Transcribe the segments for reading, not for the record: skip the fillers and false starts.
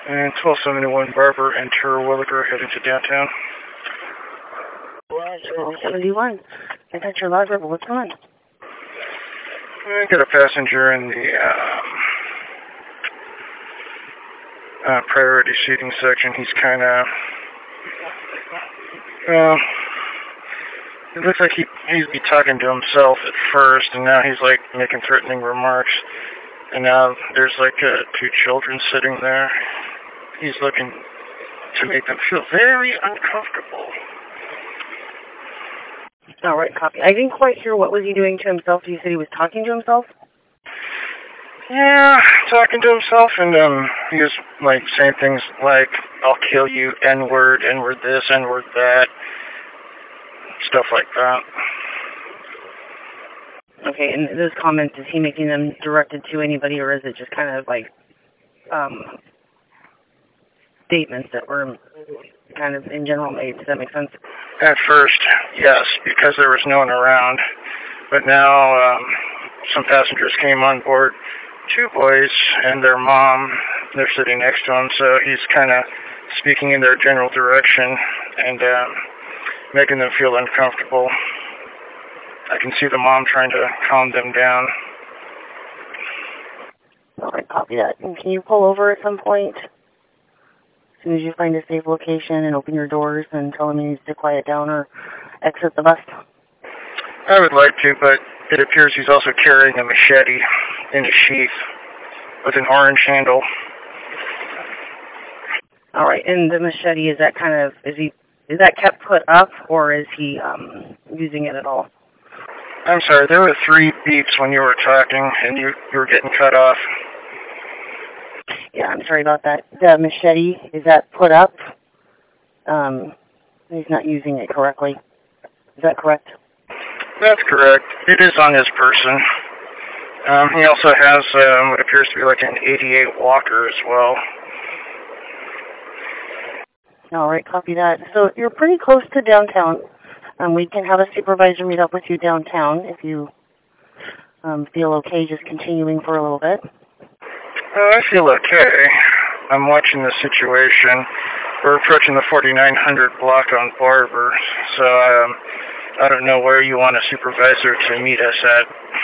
And 1271 Barber and Terwilliger heading to downtown. Yeah, 1271. I got your log report. What's going on? I got a passenger in the priority seating section. He's kind of, well, it looks like he'd be talking to himself at first, and now he's like making threatening remarks. And now there's like two children sitting there. He's looking to make them feel very uncomfortable. All right, copy. I didn't quite hear what was he doing to himself. You said he was talking to himself? Yeah, talking to himself, and he was like saying things like, "I'll kill you, N-word, N-word this, N-word that," stuff like that. Okay, and those comments, is he making them directed to anybody, or is it just kind of like statements that were kind of in general made? Does that make sense? At first, yes, because there was no one around. But now some passengers came on board, two boys and their mom. They're sitting next to him, so he's kind of speaking in their general direction and making them feel uncomfortable. I can see the mom trying to calm them down. All right, copy that. And can you pull over at some point? As soon as you find a safe location and open your doors and tell him he needs to quiet down or exit the bus? I would like to, but it appears he's also carrying a machete in a sheath with an orange handle. All right, and the machete, is that kind of, is that kept put up, or is he using it at all? I'm sorry, there were 3 beeps when you were talking, and you were getting cut off. Yeah, I'm sorry about that. The machete, is that put up? He's not using it correctly. Is that correct? That's correct. It is on his person. He also has what appears to be like an 88 Walker as well. All right, copy that. So you're pretty close to downtown. We can have a supervisor meet up with you downtown if you feel okay just continuing for a little bit. I feel okay. I'm watching the situation. We're approaching the 4900 block on Barber, so I don't know where you want a supervisor to meet us at.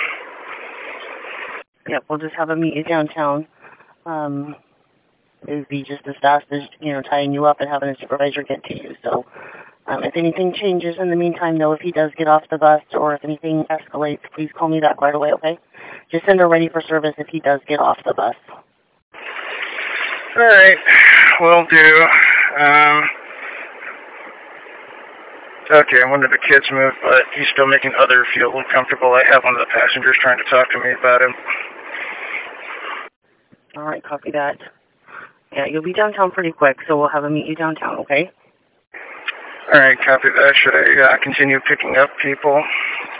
Yep, we'll just have a meet you downtown. It would be just as fast as, tying you up and having a supervisor get to you. So if anything changes in the meantime, though, if he does get off the bus or if anything escalates, please call me back right away, okay? Just send her ready for service if he does get off the bus. All right, will do. Okay, one of the kids moved, but he's still making others feel uncomfortable. I have one of the passengers trying to talk to me about him. All right, copy that. Yeah, you'll be downtown pretty quick, so we'll have a meet you downtown, okay? All right, copy that. Should I continue picking up people?